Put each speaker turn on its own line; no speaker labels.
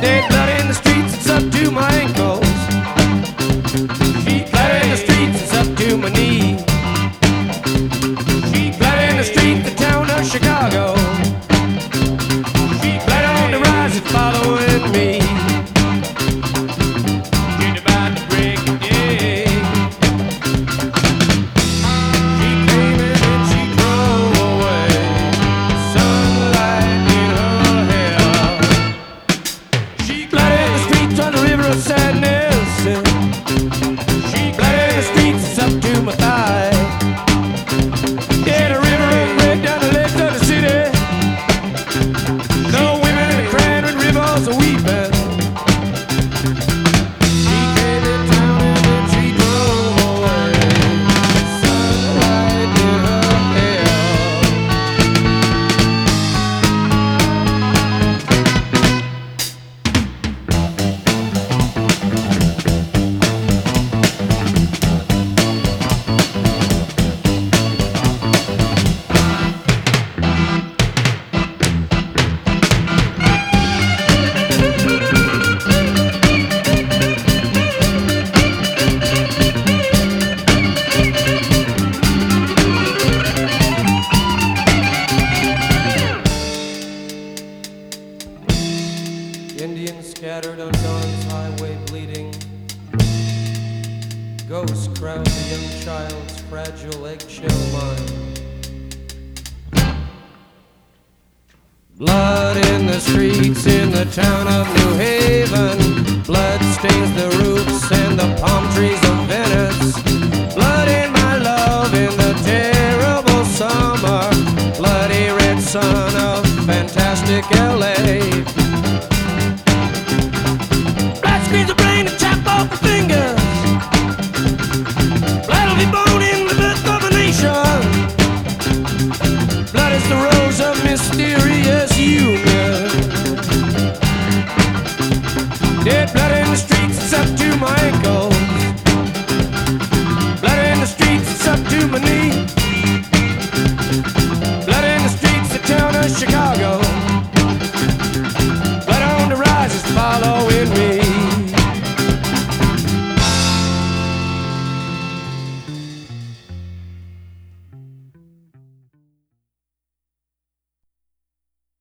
Dead blood in the streets, it's up to my ankles. Sheet blood in the streets, it's up to my knees. Sheet blood in the streets, the town of Chicago. Sheet blood on the rise, it's following me. She's about to break the day. She came in and she drove away. Sunlight in her hair. She blood in the streets on the river of sadness. She blood in the streets, it's up to my thigh. Yeah, the river will break down the legs of the city. No women are crying when rivers are weeping. She came in town and then she drove away. Sunlight in her hair. Indians scattered on dawn's highway bleeding. Ghosts crowd the young child's fragile eggshell mind. Blood in the streets in the town of New Haven. Blood stains the roofs and the palm trees of Venice. Blood in my love in the terrible summer. Bloody red sun of fantastic LA.